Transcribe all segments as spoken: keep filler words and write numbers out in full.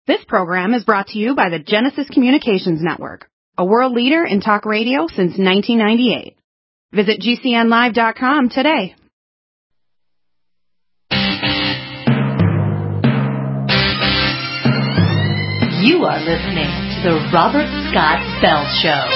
This program is brought to you by the Genesis Communications Network, a world leader in talk radio since nineteen ninety-eight. Visit G C N live dot com today. You are listening to the Robert Scott Bell Show.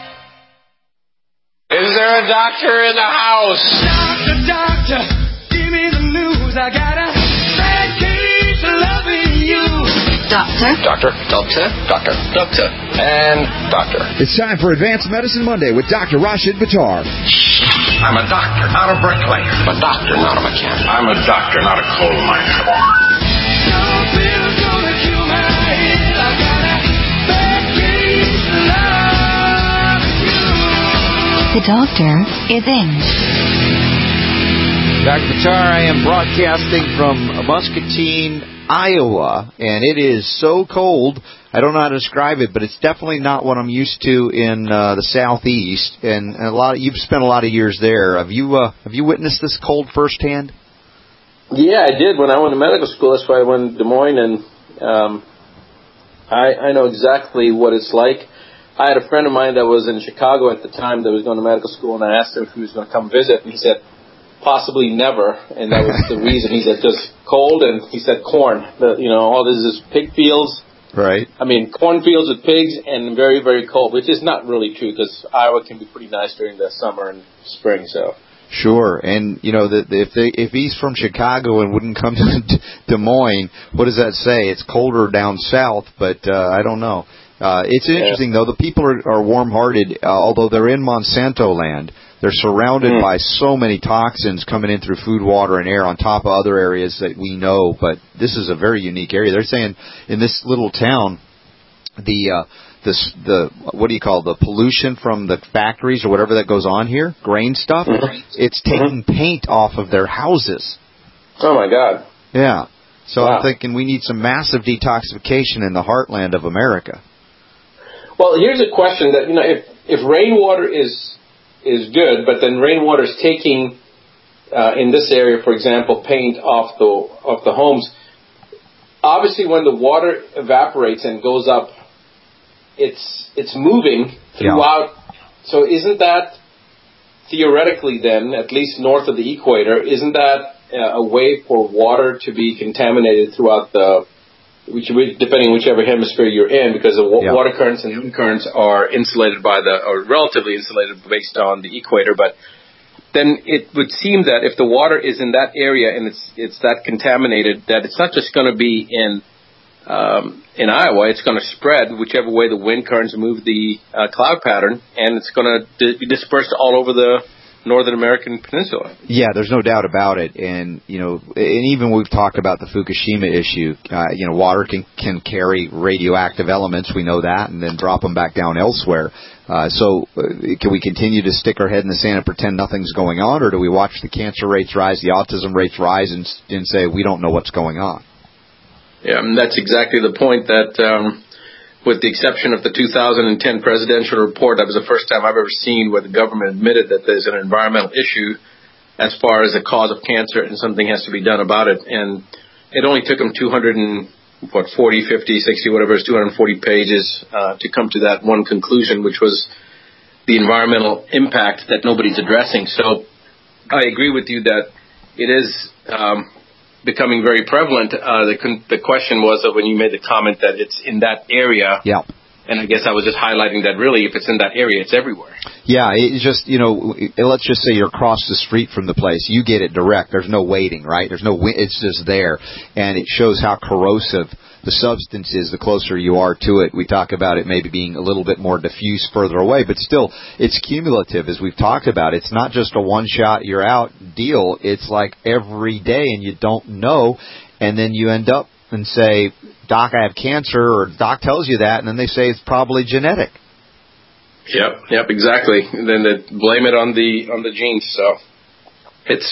Is there a doctor in the house? Doctor, doctor, give me the news. I got a bad case of loving you. Doctor. Doctor. Doctor. Doctor. Doctor. And doctor. It's time for Advanced Medicine Monday with Doctor Rashid Buttar. I'm a doctor, not a bricklayer. I'm a doctor, not a mechanic. I'm a doctor, not a coal miner. No pill's gonna cure my head. I got a bad case of loving you. The doctor is in. Doctor Buttar, I am broadcasting from Muscatine, Iowa, and it is so cold, I don't know how to describe it, but it's definitely not what I'm used to in uh, the southeast. And a lot of, you've spent a lot of years there. Have you uh, have you witnessed this cold firsthand? Yeah, I did when I went to medical school. That's why I went to Des Moines, and um, I, I know exactly what it's like. I had a friend of mine that was in Chicago at the time that was going to medical school, and I asked him if he was going to come visit, and he said, possibly never, and that was the reason. He said, just cold, and he said corn. The, you know, all this is pig fields. Right. I mean, cornfields with pigs and very, very cold, which is not really true because Iowa can be pretty nice during the summer and spring, so. Sure, and you know that if they, if he's from Chicago and wouldn't come to Des Moines, what does that say? It's colder down south, but uh, I don't know. Uh, it's interesting though. The people are, are warm-hearted, uh, although they're in Monsanto land. They're surrounded mm. by so many toxins coming in through food, water, and air on top of other areas that we know. But this is a very unique area. They're saying in this little town, the uh, this the what do you call it, the pollution from the factories or whatever that goes on here, grain stuff. Mm-hmm. It's taking mm-hmm. paint off of their houses. Oh my God! Yeah. So wow. I'm thinking we need some massive detoxification in the heartland of America. Well, here's a question that you know if if rainwater is is good, but then rainwater is taking, uh, in this area, for example, paint off the off the homes. Obviously, when the water evaporates and goes up, it's it's moving throughout. Yeah. So isn't that theoretically then, at least north of the equator, isn't that uh, a way for water to be contaminated throughout the, which depending on whichever hemisphere you're in, because the wa- yeah. water currents and wind currents are insulated by the, or relatively insulated based on the equator. But then it would seem that if the water is in that area and it's it's that contaminated, that it's not just going to be in um, in Iowa. It's going to spread whichever way the wind currents move the uh, cloud pattern, and it's going to di- be dispersed all over the Northern American Peninsula. Yeah, there's no doubt about it. And, you know, and even we've talked about the Fukushima issue. Uh, you know, water can, can carry radioactive elements. We know that, and then drop them back down elsewhere. Uh, so uh, can we continue to stick our head in the sand and pretend nothing's going on, or do we watch the cancer rates rise, the autism rates rise, and, and say we don't know what's going on? Yeah, and that's exactly the point that... Um, with the exception of the two thousand ten presidential report, that was the first time I've ever seen where the government admitted that there's an environmental issue as far as the cause of cancer and something has to be done about it. And it only took them two hundred and, what, forty, fifty, sixty, whatever it is, two hundred forty pages uh, to come to that one conclusion, which was the environmental impact that nobody's addressing. So I agree with you that it is... Um, becoming very prevalent. Uh, the con- the question was that when you made the comment that it's in that area. Yeah. And I guess I was just highlighting that really if it's in that area, it's everywhere. Yeah, it's just, you know, let's just say you're across the street from the place. You get it direct. There's no waiting, right? There's no, it's just there. And it shows how corrosive the substance is the closer you are to it. We talk about it maybe being a little bit more diffuse further away, but still, it's cumulative, as we've talked about. It's not just a one-shot, you're out deal. It's like every day, and you don't know, and then you end up and say, Doc, I have cancer, or Doc tells you that, and then they say it's probably genetic. Yep, yep, exactly. And then they blame it on the on the genes. So it's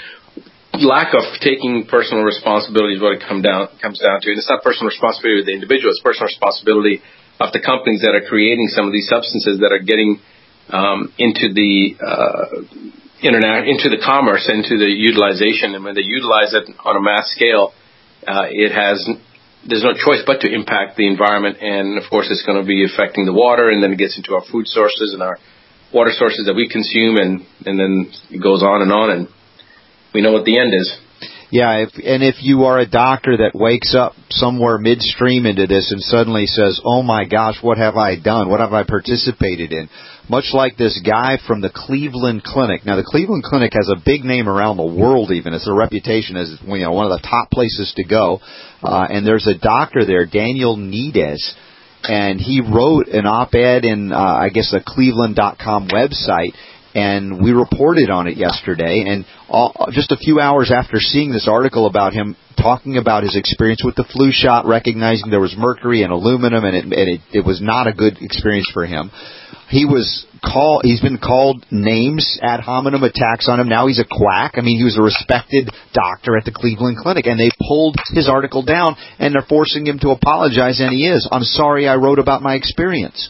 lack of taking personal responsibility is what it come down comes down to. And it's not personal responsibility of the individual; it's personal responsibility of the companies that are creating some of these substances that are getting um, into the uh, internet, into the commerce, into the utilization. And when they utilize it on a mass scale, uh, it has there's no choice but to impact the environment. And, of course, it's going to be affecting the water, and then it gets into our food sources and our water sources that we consume, and, and then it goes on and on, and we know what the end is. Yeah, if, and if you are a doctor that wakes up somewhere midstream into this and suddenly says, oh, my gosh, what have I done? What have I participated in? Much like this guy from the Cleveland Clinic. Now, the Cleveland Clinic has a big name around the world even. It's a reputation as you know, one of the top places to go. Uh, and there's a doctor there, Daniel Nides, and he wrote an op-ed in, uh, I guess, the Cleveland dot com website. And we reported on it yesterday, and all, just a few hours after seeing this article about him talking about his experience with the flu shot, recognizing there was mercury and aluminum, and it, and it, it was not a good experience for him. He was call, he's been called names, ad hominem attacks on him. Now he's a quack. I mean, he was a respected doctor at the Cleveland Clinic, and they pulled his article down, and they're forcing him to apologize, and he is. I'm sorry I wrote about my experience.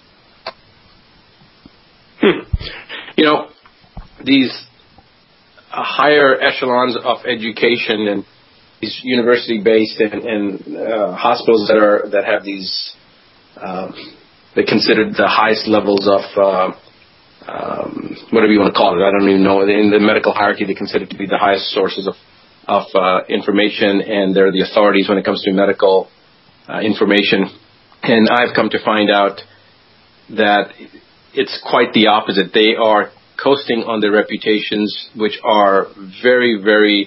Hmm. You know, these uh, higher echelons of education and these university-based and, and uh, hospitals that are that have these, um, they're considered the highest levels of, uh, um, whatever you want to call it. I don't even know. In the medical hierarchy, they're considered to be the highest sources of, of uh, information, and they're the authorities when it comes to medical uh, information. And I've come to find out that it's quite the opposite. They are coasting on their reputations, which are very, very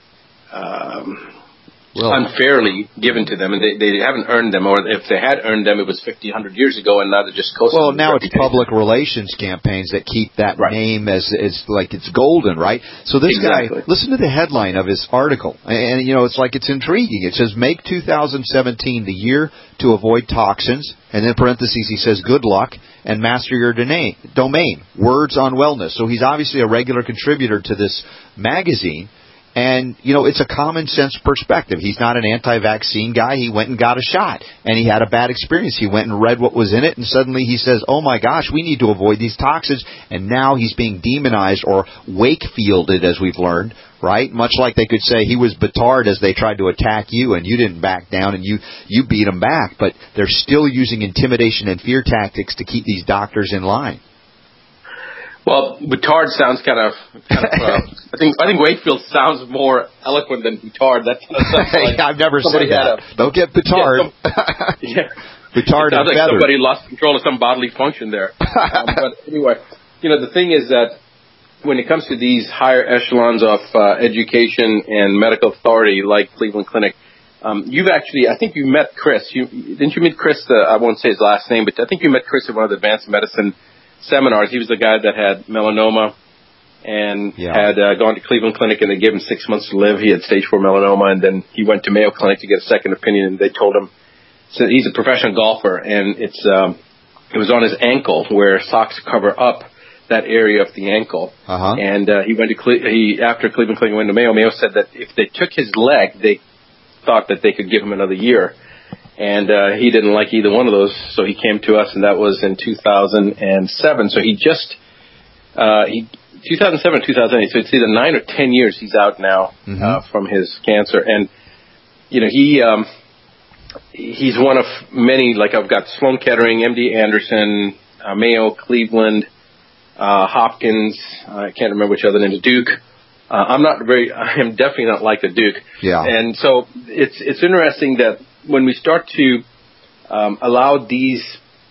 um, well, unfairly given to them, and they, they haven't earned them, or if they had earned them, it was fifty, one hundred years ago, and now they're just coasting. Well, now it's public relations campaigns that keep that right. name as, as like it's golden, right? So this exactly. guy, listen to the headline of his article, and, and you know, it's like it's intriguing. It says, make two thousand seventeen the year to avoid toxins, and in parentheses he says, good luck, and master your domain, domain, words on wellness. So he's obviously a regular contributor to this magazine. And, you know, it's a common sense perspective. He's not an anti-vaccine guy. He went and got a shot, and he had a bad experience. He went and read what was in it, and suddenly he says, oh, my gosh, we need to avoid these toxins. And now he's being demonized or wake-fielded, as we've learned, right? Much like they could say he was Batard as they tried to attack you, and you didn't back down, and you, you beat them back. But they're still using intimidation and fear tactics to keep these doctors in line. Well, Batard sounds kind of, kind of uh, I think I think Wakefield sounds more eloquent than Batard. That kind of stuff. Like I've never said that. A, Don't get Batard. Yeah, some, yeah. Batard it sounds like feathered. Somebody lost control of some bodily function there. um, but anyway, you know, the thing is that when it comes to these higher echelons of uh, education and medical authority, like Cleveland Clinic, um, you've actually, I think you met Chris. You, didn't you meet Chris? The, I won't say his last name, but I think you met Chris at one of the advanced medicine seminars. He was the guy that had melanoma and yeah. had uh, gone to Cleveland Clinic, and they gave him six months to live. He had stage four melanoma, and then he went to Mayo Clinic to get a second opinion, and they told him, so he's a professional golfer, and it's um, it was on his ankle where socks cover up that area of the ankle. Uh-huh. And uh, he went to Cle- he after Cleveland Clinic went to Mayo. Mayo said that if they took his leg, they thought that they could give him another year. And uh, he didn't like either one of those, so he came to us, and that was in two thousand seven. So he just, uh, he, two thousand seven, two thousand eight, so it's either nine or ten years he's out now mm-hmm. uh, from his cancer. And, you know, he um, he's one of many, like I've got Sloan Kettering, M D Anderson, uh, Mayo, Cleveland, uh, Hopkins, uh, I can't remember which other name, Duke. Uh, I'm not very, I am definitely not like the Duke. Yeah. And so it's it's interesting that when we start to um, allow these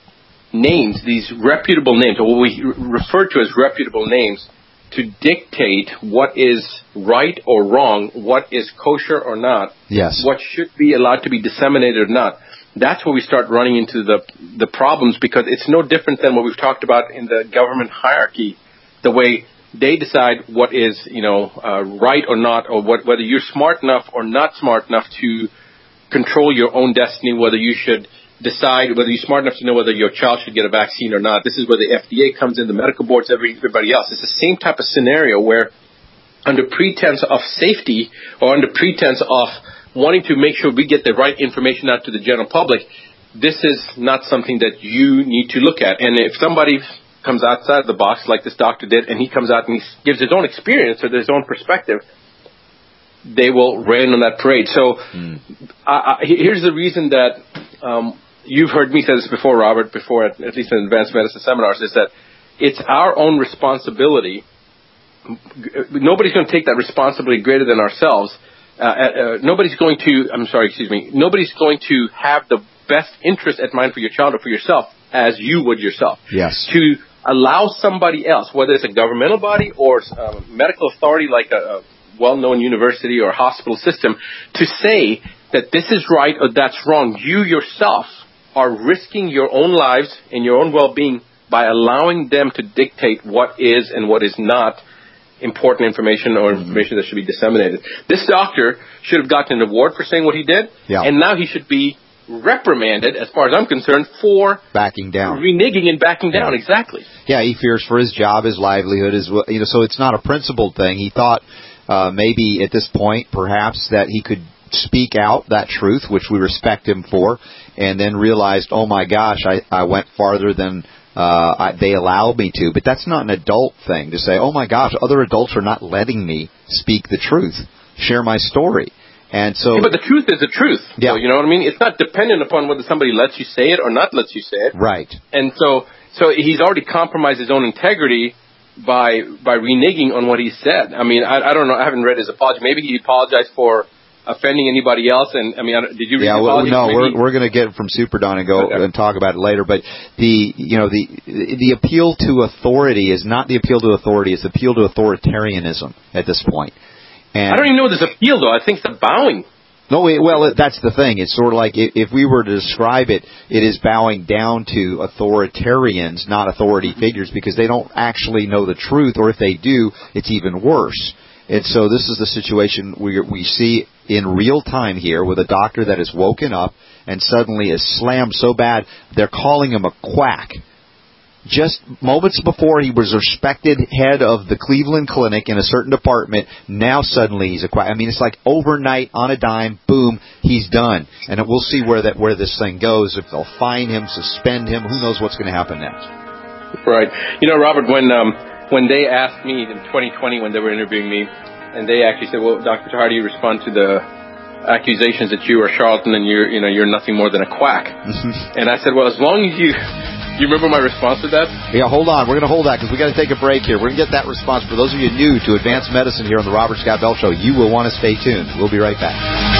names, these reputable names, or what we refer to as reputable names, to dictate what is right or wrong, what is kosher or not, yes. what should be allowed to be disseminated or not, that's where we start running into the the problems, because it's no different than what we've talked about in the government hierarchy, the way they decide what is, you know, uh, right or not, or what, whether you're smart enough or not smart enough to control your own destiny, whether you should decide, whether you're smart enough to know whether your child should get a vaccine or not. This is where the F D A comes in, the medical boards, every, everybody else. It's the same type of scenario where under pretense of safety or under pretense of wanting to make sure we get the right information out to the general public, this is not something that you need to look at. And if somebody comes outside the box like this doctor did, and he comes out and he gives his own experience or his own perspective, they will rain on that parade. So mm. uh, here's the reason that um, you've heard me say this before, Robert, before at, at least in advanced medicine seminars, is that it's our own responsibility. Nobody's going to take that responsibility greater than ourselves. Uh, uh, nobody's going to, I'm sorry, excuse me, nobody's going to have the best interest at mind for your child or for yourself as you would yourself. Yes. To allow somebody else, whether it's a governmental body or a medical authority like a, a well-known university or hospital system, to say that this is right or that's wrong, you yourself are risking your own lives and your own well-being by allowing them to dictate what is and what is not important information or information that should be disseminated. This doctor should have gotten an award for saying what he did, yeah. and now he should be reprimanded, as far as I'm concerned, for backing down, reneging and backing down. Yeah. Exactly. Yeah, he fears for his job, his livelihood, his you know. So it's not a principled thing. He thought uh, maybe at this point, perhaps, that he could speak out that truth, which we respect him for, and then realized, oh my gosh, I, I went farther than uh, I, they allowed me to. But that's not an adult thing to say, oh my gosh, other adults are not letting me speak the truth, share my story. And so, yeah, but the truth is the truth. Yeah. So, you know what I mean? It's not dependent upon whether somebody lets you say it or not lets you say it. Right. And so, so he's already compromised his own integrity by by reneging on what he said. I mean, I, I don't know. I haven't read his apology. Maybe he apologized for offending anybody else. And I mean, I did you read yeah, the apology? No, Maybe we're we're going to get it from Super Don and go okay. and talk about it later. But the you know the the appeal to authority is not the appeal to authority; it's the appeal to authoritarianism at this point. And I don't even know this appeal though. I think it's a bowing. No, it, well, it, that's the thing. It's sort of like if we were to describe it, it is bowing down to authoritarians, not authority figures, because they don't actually know the truth, or if they do, it's even worse. And so this is the situation we we see in real time here with a doctor that is woken up and suddenly is slammed so bad, they're calling him a quack. Just moments before he was a respected head of the Cleveland Clinic in a certain department, now suddenly he's a quack. I mean, it's like overnight, on a dime, boom, he's done. And we'll see where that where this thing goes. If they'll fine him, suspend him, who knows what's going to happen next. Right. You know, Robert, when um, when they asked me in twenty twenty when they were interviewing me, and they actually said, well, Doctor Tahar, how do you respond to the accusations that you are a charlatan and you're, you know, you're nothing more than a quack? And I said, well, as long as you... You remember my response to that? Yeah, hold on. We're going to hold that because we got to take a break here. We're going to get that response. For those of you new to Advanced Medicine here on the Robert Scott Bell Show, you will want to stay tuned. We'll be right back.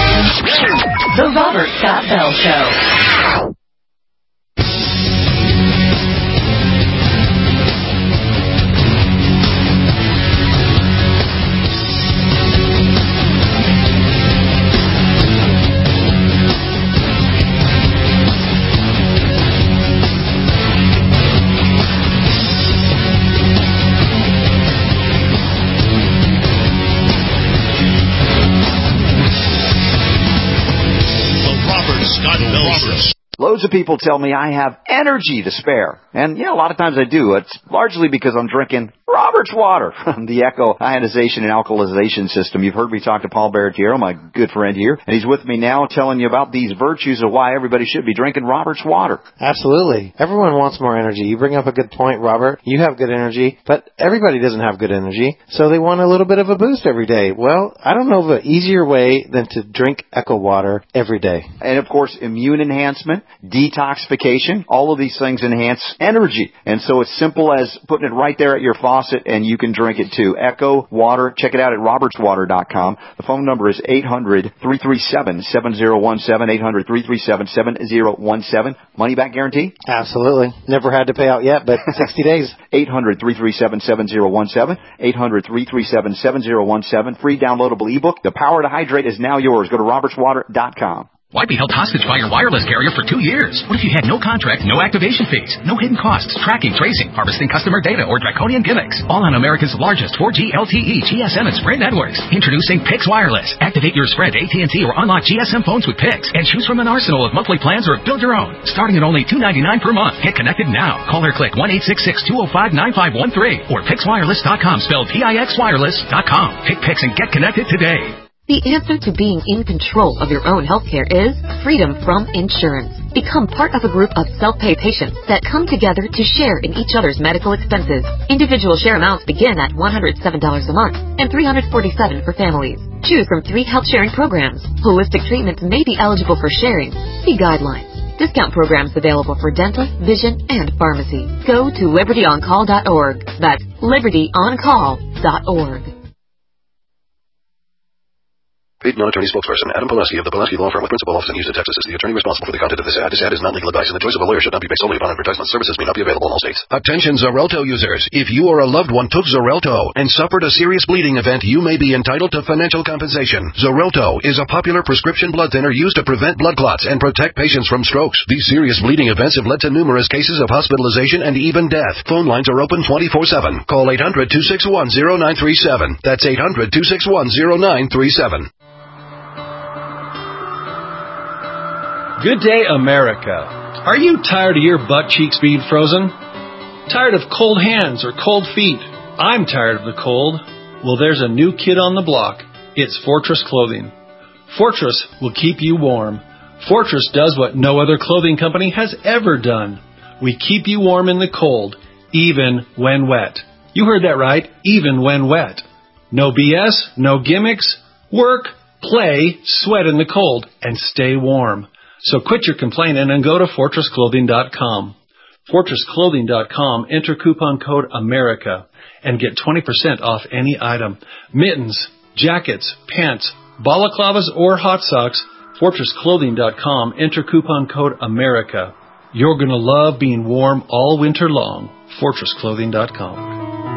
The Robert Scott Bell Show. Loads of people tell me I have energy to spare. And, yeah, a lot of times I do. It's largely because I'm drinking Robert's water from the Echo Ionization and Alkalization System. You've heard me talk to Paul Baratiero, my good friend here, and he's with me now telling you about these virtues of why everybody should be drinking Robert's water. Absolutely. Everyone wants more energy. You bring up a good point, Robert. You have good energy, but everybody doesn't have good energy, so they want a little bit of a boost every day. Well, I don't know of an easier way than to drink Echo water every day. And, of course, immune enhancement, detoxification, all of these things enhance energy. And so it's simple as putting it right there at your faucet, and you can drink it too. Echo Water. Check it out at roberts water dot com. The phone number is eight hundred, three three seven, seven zero one seven, eight hundred, three three seven, seven zero one seven. Money back guarantee? Absolutely. Never had to pay out yet, but sixty days. eight hundred, three three seven, seven zero one seven. eight hundred, three three seven, seven zero one seven. Free downloadable ebook. The Power to Hydrate is now yours. Go to roberts water dot com. Why be held hostage by your wireless carrier for two years? What if you had no contract, no activation fees, no hidden costs, tracking, tracing, harvesting customer data, or draconian gimmicks? All on America's largest four G L T E, G S M, and Sprint networks. Introducing Pix Wireless. Activate your Sprint, A T and T, or unlock G S M phones with Pix, and choose from an arsenal of monthly plans or build your own. Starting at only two dollars and ninety-nine cents per month. Get connected now. Call or click one eight six six, two oh five, nine five one three or pix wireless dot com, spelled P I X wireless dot com. Pick Pix and get connected today. The answer to being in control of your own healthcare is freedom from insurance. Become part of a group of self-pay patients that come together to share in each other's medical expenses. Individual share amounts begin at one hundred seven dollars a month and three hundred forty-seven dollars for families. Choose from three health sharing programs. Holistic treatments may be eligible for sharing. See guidelines. Discount programs available for dental, vision, and pharmacy. Go to liberty on call dot org. That's liberty on call dot org. Paid non-attorney spokesperson Adam Pileski of the Pileski Law Firm with principal office in Houston, Texas is the attorney responsible for the content of this ad. This ad is not legal advice, and the choice of a lawyer should not be based solely upon advertisement. Services may not be available in all states. Attention Xarelto users. If you or a loved one took Xarelto and suffered a serious bleeding event, you may be entitled to financial compensation. Xarelto is a popular prescription blood thinner used to prevent blood clots and protect patients from strokes. These serious bleeding events have led to numerous cases of hospitalization and even death. Phone lines are open twenty-four seven. Call eight hundred, two six one, zero nine three seven. That's eight hundred, two six one, zero nine three seven. Good day, America. Are you tired of your butt cheeks being frozen? Tired of cold hands or cold feet? I'm tired of the cold. Well, there's a new kid on the block. It's Fortress Clothing. Fortress will keep you warm. Fortress does what no other clothing company has ever done. We keep you warm in the cold, even when wet. You heard that right, even when wet. No B S, no gimmicks. Work, play, sweat in the cold, and stay warm. So quit your complaining and go to fortress clothing dot com. fortress clothing dot com, enter coupon code AMERICA and get twenty percent off any item. Mittens, jackets, pants, balaclavas, or hot socks, fortress clothing dot com, enter coupon code AMERICA. You're going to love being warm all winter long. fortress clothing dot com.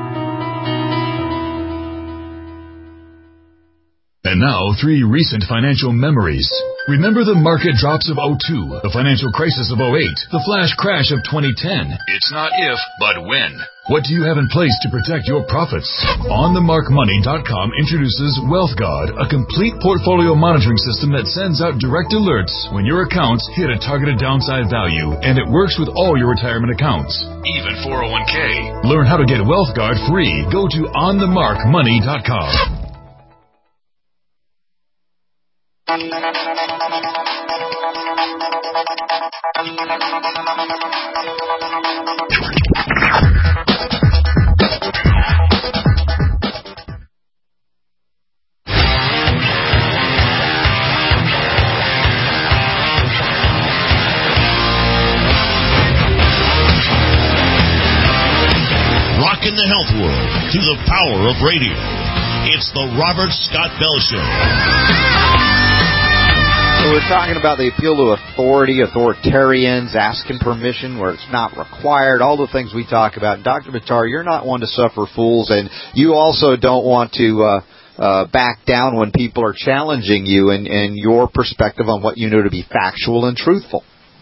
And now, three recent financial memories. Remember the market drops of oh two, the financial crisis of oh eight, the flash crash of twenty ten. It's not if, but when. What do you have in place to protect your profits? on the mark money dot com introduces WealthGuard, a complete portfolio monitoring system that sends out direct alerts when your accounts hit a targeted downside value, and it works with all your retirement accounts, even four oh one k. Learn how to get WealthGuard free. Go to on the mark money dot com. Rockin' the health world to the power of radio. It's the Robert Scott Bell Show. So we're talking about the appeal to authority, authoritarians, asking permission where it's not required, all the things we talk about. And Doctor Buttar, you're not one to suffer fools, and you also don't want to uh, uh, back down when people are challenging you and, and your perspective on what you know to be factual and truthful.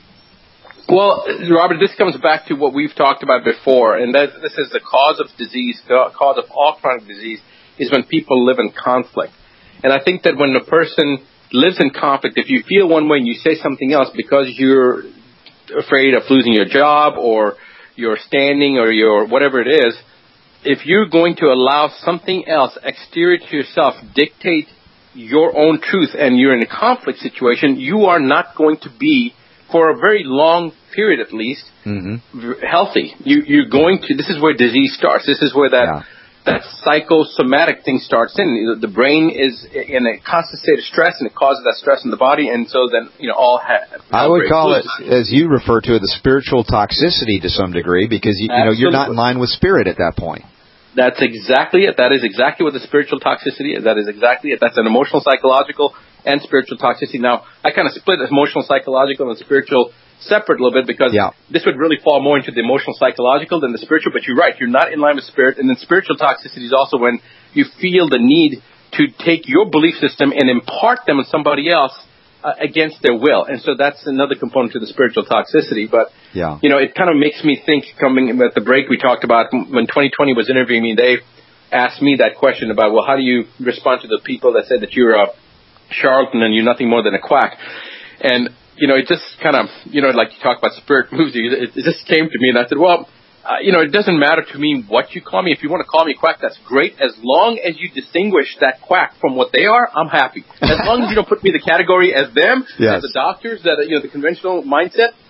Well, Robert, this comes back to what we've talked about before, and that this is the cause of disease, the cause of all chronic disease, is when people live in conflict. And I think that when a person lives in conflict, if you feel one way and you say something else because you're afraid of losing your job or your standing or your whatever it is, if you're going to allow something else exterior to yourself dictate your own truth and you're in a conflict situation, you are not going to be, for a very long period at least, mm-hmm. healthy. You, you're going to, this is where disease starts. This is where that... Yeah. that psychosomatic thing starts in. The brain is in a constant state of stress, and it causes that stress in the body, and so then, you know, all ha- I would call it, as you refer to it, the spiritual toxicity to some degree, because, you, you know, you're not in line with spirit at that point. That's exactly it. That is exactly what the spiritual toxicity is. That is exactly it. That's an emotional, psychological, and spiritual toxicity. Now, I kind of split emotional, psychological, and spiritual separate a little bit because yeah. this would really fall more into the emotional, psychological than the spiritual. But you're right. You're not in line with spirit. And then spiritual toxicity is also when you feel the need to take your belief system and impart them on somebody else uh, against their will. And so that's another component to the spiritual toxicity. But, yeah. you know, it kind of makes me think, coming at the break we talked about, when twenty twenty was interviewing me, they asked me that question about, well, how do you respond to the people that said that you're a charlatan and you're nothing more than a quack? And you know, it just kind of, you know, like you talk about spirit moves you. It, it just came to me, and I said, well, uh, you know, it doesn't matter to me what you call me. If you want to call me a quack, that's great. As long as you distinguish that quack from what they are, I'm happy. As long as you don't put me in the category as them, yes. as the doctors, that you know, the conventional mindset,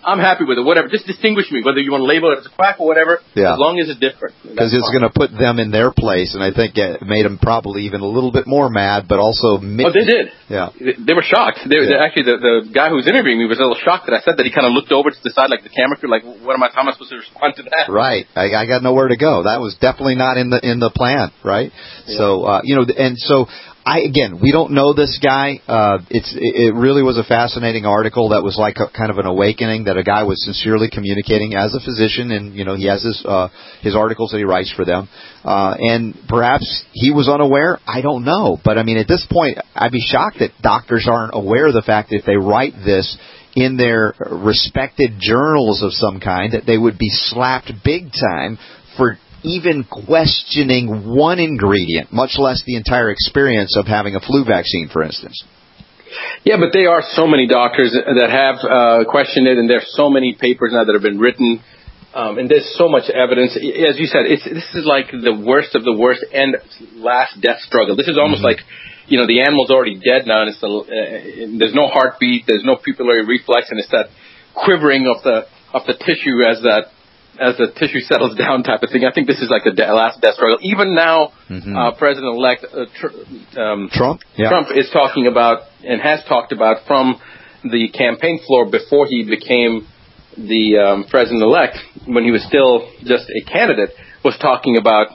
I'm happy with it. Whatever, just distinguish me. Whether you want to label it as a quack or whatever, yeah. as long as it's different. Because it's going to put them in their place, and I think it made them probably even a little bit more mad, but also. Oh, they did. Yeah, they, they were shocked. They, yeah. they, actually, the, the guy who was interviewing me was a little shocked that I said that. He kind of looked over to the side, like the camera crew, like, what am I? How am I supposed to respond to that? Right. I, I got nowhere to go. That was definitely not in the in the plan. Right. Yeah. So uh, you know, and so. I, again, we don't know this guy. Uh, it's, it really was a fascinating article that was like a, kind of an awakening that a guy was sincerely communicating as a physician, and, you know, he has his, uh, his articles that he writes for them. Uh, and perhaps he was unaware. I don't know. But, I mean, at this point, I'd be shocked that doctors aren't aware of the fact that if they write this in their respected journals of some kind, that they would be slapped big time for even questioning one ingredient, much less the entire experience of having a flu vaccine, for instance. Yeah, but there are so many doctors that have uh, questioned it, and there's so many papers now that have been written, um, and there's so much evidence. As you said, it's, this is like the worst of the worst and last death struggle. This is almost mm-hmm. like, you know, the animal's already dead now, and it's the, uh, there's no heartbeat, there's no pupillary reflex, and it's that quivering of the of the tissue as that as the tissue settles down type of thing. I think this is like the de- last death struggle. Even now, mm-hmm. uh, President-elect uh, tr- um, Trump, yeah. Trump is talking about and has talked about from the campaign floor before he became the um, President-elect, when he was still just a candidate, was talking about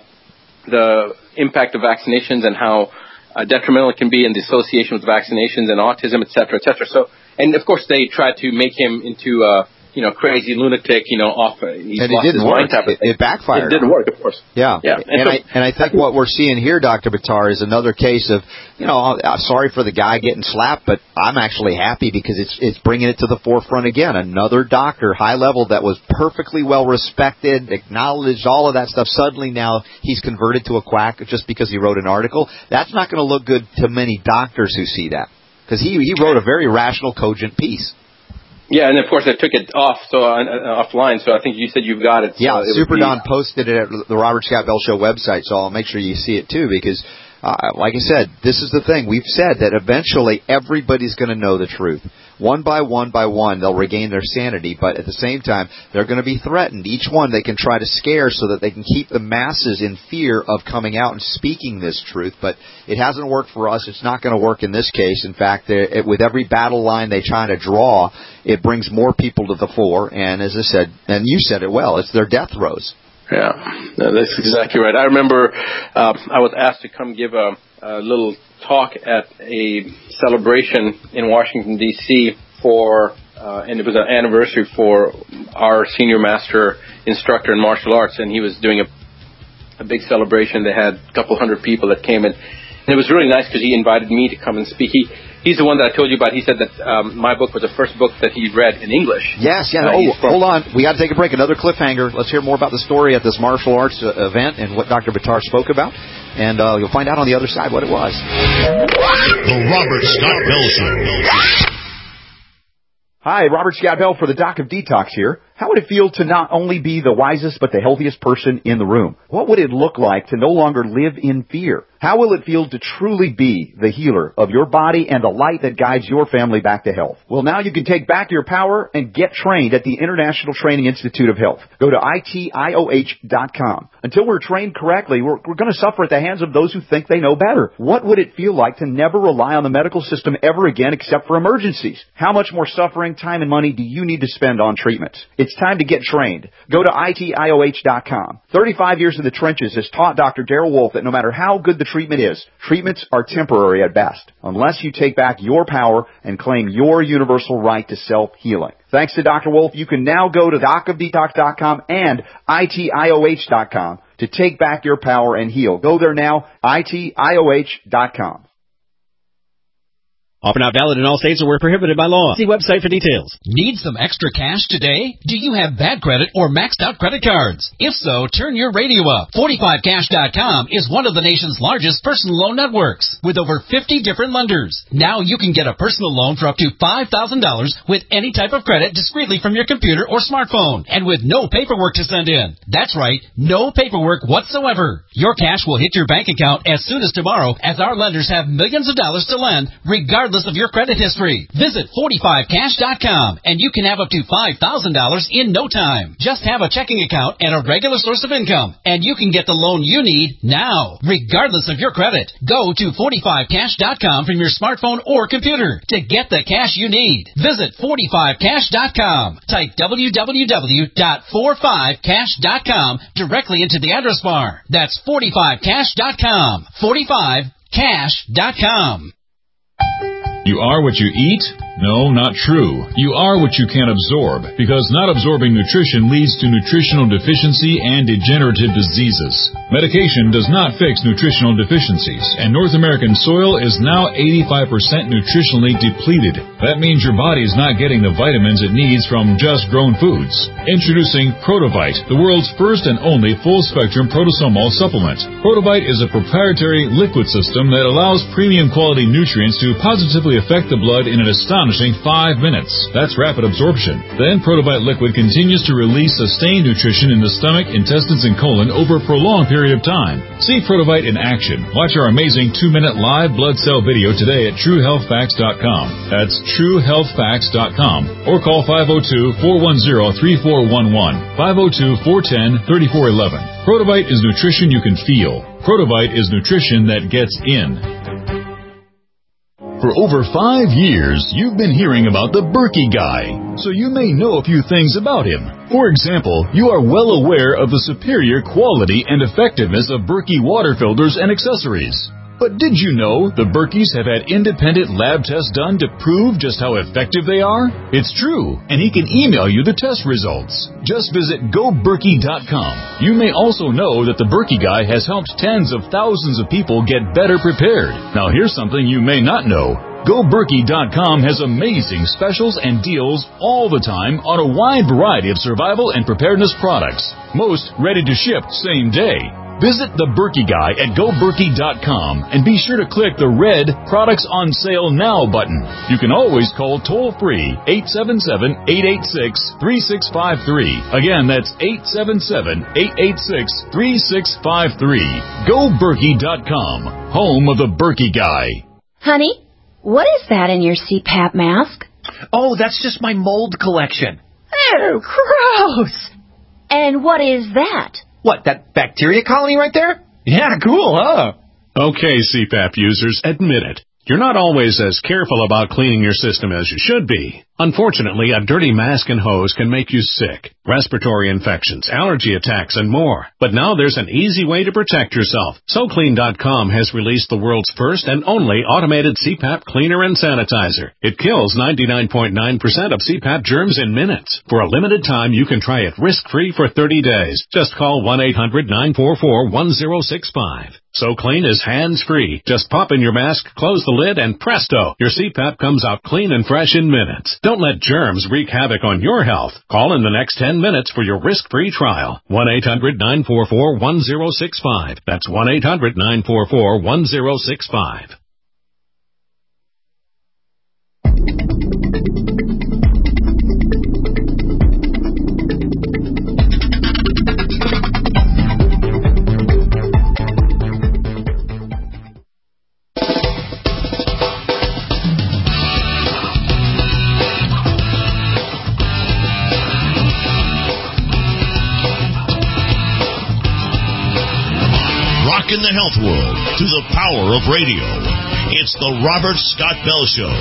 the impact of vaccinations and how uh, detrimental it can be in the association with vaccinations and autism, et cetera, et cetera. So, and of course, they tried to make him into a uh, you know, crazy lunatic, you know, off. He's and it didn't work. It, it backfired. It didn't work, of course. Yeah. Yeah. And, and, I, and I think what we're seeing here, Doctor Buttar, is another case of, you know, I'm sorry for the guy getting slapped, but I'm actually happy because it's it's bringing it to the forefront again. Another doctor, high level, that was perfectly well respected, acknowledged, all of that stuff. Suddenly now he's converted to a quack just because he wrote an article. That's not going to look good to many doctors who see that, because he he wrote a very rational, cogent piece. Yeah, and of course I took it off, so uh, offline. So I think you said you've got it. So yeah, it Super be... Don posted it at the Robert Scott Bell Show website, so I'll make sure you see it too. Because, uh, like I said, this is the thing. We've said that eventually everybody's going to know the truth. One by one by one, they'll regain their sanity, but at the same time, they're going to be threatened. Each one they can try to scare so that they can keep the masses in fear of coming out and speaking this truth. But it hasn't worked for us. It's not going to work in this case. In fact, it, with every battle line they try to draw, it brings more people to the fore. And as I said, and you said it well, it's their death throes. Yeah, no, that's exactly right. I remember uh, I was asked to come give a, a little talk at a celebration in Washington, D C for, uh, and it was an anniversary for our senior master instructor in martial arts, and he was doing a, a big celebration. They had a couple hundred people that came in. And it was really nice because he invited me to come and speak. He, he's the one that I told you about. He said that um, my book was the first book that he read in English. Yes, yeah. Uh, oh, hold on. We got to take a break. Another cliffhanger. Let's hear more about the story at this martial arts uh, event and what Doctor Buttar spoke about. And uh, you'll find out on the other side what it was. The Robert Scott Bell Show. Hi, Robert Scott Bell for the Doc of Detox here. How would it feel to not only be the wisest but the healthiest person in the room? What would it look like to no longer live in fear? How will it feel to truly be the healer of your body and the light that guides your family back to health? Well, now you can take back your power and get trained at the International Training Institute of Health. Go to I T I O H dot com. Until we're trained correctly, we're, we're going to suffer at the hands of those who think they know better. What would it feel like to never rely on the medical system ever again except for emergencies? How much more suffering, time, and money do you need to spend on treatments? It's time to get trained. Go to I T I O H dot com. thirty-five years in the trenches has taught Doctor Darrell Wolfe that no matter how good the treatment is, treatments are temporary at best, unless you take back your power and claim your universal right to self-healing. Thanks to Doctor Wolfe, you can now go to doc of detox dot com and I T I O H dot com to take back your power and heal. Go there now, I T I O H dot com. Offer not valid in all states or where prohibited by law. See website for details. Need some extra cash today? Do you have bad credit or maxed out credit cards? If so, turn your radio up. forty-five cash dot com is one of the nation's largest personal loan networks with over fifty different lenders. Now you can get a personal loan for up to five thousand dollars with any type of credit discreetly from your computer or smartphone and with no paperwork to send in. That's right, no paperwork whatsoever. Your cash will hit your bank account as soon as tomorrow, as our lenders have millions of dollars to lend regardless regardless of your credit history. Visit forty-five cash dot com, and you can have up to five thousand dollars in no time. Just have a checking account and a regular source of income, and you can get the loan you need now, regardless of your credit. Go to forty-five cash dot com from your smartphone or computer to get the cash you need. Visit forty-five cash dot com. Type w w w dot forty-five cash dot com directly into the address bar. That's forty-five cash dot com. forty-five cash dot com. You are what you eat? No, not true. You are what you can absorb, because not absorbing nutrition leads to nutritional deficiency and degenerative diseases. Medication does not fix nutritional deficiencies, and North American soil is now eighty-five percent nutritionally depleted. That means your body is not getting the vitamins it needs from just grown foods. Introducing Protovite, the world's first and only full-spectrum protosomal supplement. Protovite is a proprietary liquid system that allows premium quality nutrients to positively affect the blood in an astonishing five minutes. That's rapid absorption. Then Protovite liquid continues to release sustained nutrition in the stomach, intestines, and colon over a prolonged period of time. See Protovite in action. Watch our amazing two-minute live blood cell video today at true health facts dot com. That's true health facts dot com. Or call five oh two, four one zero, three four one one, five oh two, four one zero, three four one one. Protovite is nutrition you can feel. Protovite is nutrition that gets in. For over five years, you've been hearing about the Berkey Guy, so you may know a few things about him. For example, you are well aware of the superior quality and effectiveness of Berkey water filters and accessories. But did you know the Berkeys have had independent lab tests done to prove just how effective they are? It's true, and he can email you the test results. Just visit go berkey dot com. You may also know that the Berkey Guy has helped tens of thousands of people get better prepared. Now here's something you may not know. go berkey dot com has amazing specials and deals all the time on a wide variety of survival and preparedness products. Most ready to ship same day. Visit the Berkey Guy at go berkey dot com and be sure to click the red Products on Sale Now button. You can always call toll-free eight seven seven, eight eight six, three six five three. Again, that's eight seven seven, eight eight six, three six five three. go berkey dot com, home of the Berkey Guy. Honey, what is that in your C PAP mask? Oh, that's just my mold collection. Oh, gross! And what is that? What, that bacteria colony right there? Yeah, cool, huh? Okay, C PAP users, admit it. You're not always as careful about cleaning your system as you should be. Unfortunately, a dirty mask and hose can make you sick, respiratory infections, allergy attacks, and more. But now there's an easy way to protect yourself. so clean dot com has released the world's first and only automated C PAP cleaner and sanitizer. It kills ninety-nine point nine percent of C PAP germs in minutes. For a limited time, you can try it risk-free for thirty days. Just call one eight hundred, nine four four, one zero six five. So Clean is hands-free. Just pop in your mask, close the lid, and presto, your C PAP comes out clean and fresh in minutes. Don't let germs wreak havoc on your health. Call in the next ten minutes for your risk-free trial. one eight hundred, nine four four, one zero six five. That's one eight hundred, nine four four, one zero six five. In the health world to the power of radio. It's the Robert Scott Bell Show.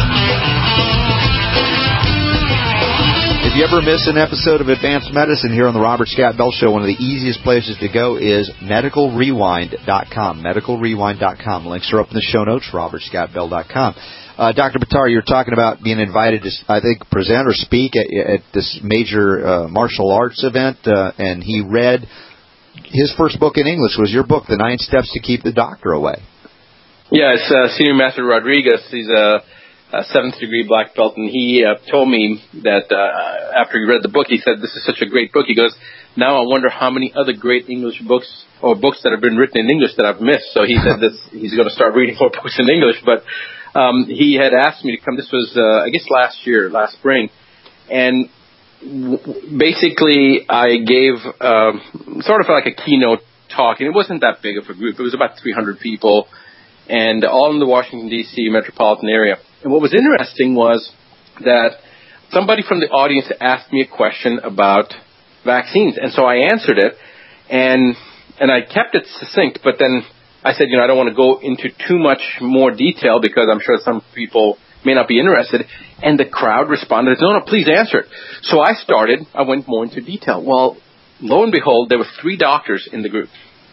If you ever miss an episode of Advanced Medicine here on the Robert Scott Bell Show, one of the easiest places to go is medical rewind dot com. medical rewind dot com. Links are up in the show notes, robert scott bell dot com. Uh, Doctor Buttar, you're talking about being invited to, I think, present or speak at, at this major uh, martial arts event, uh, and he read his first book in English was your book, The Nine Steps to Keep the Doctor Away. Yeah, it's uh, Senior Master Rodriguez. He's a, a seventh degree black belt, and he uh, told me that uh, after he read the book, he said, this is such a great book. He goes, now I wonder how many other great English books or books that have been written in English that I've missed. So he said this, he's going to start reading more books in English. But um, he had asked me to come. This was, uh, I guess, last year, last spring. And basically, I gave um, sort of like a keynote talk, and it wasn't that big of a group. It was about three hundred people, and all in the Washington, D C metropolitan area. And what was interesting was that somebody from the audience asked me a question about vaccines, and so I answered it, and and I kept it succinct, but then I said, you know, I don't want to go into too much more detail because I'm sure some people may not be interested. And the crowd responded, no, no, please answer it. So I started, I went more into detail. Well, lo and behold, there were three doctors in the group.